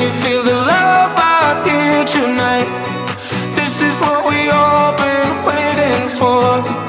you feel the love out here tonight? This is what we all been waiting for.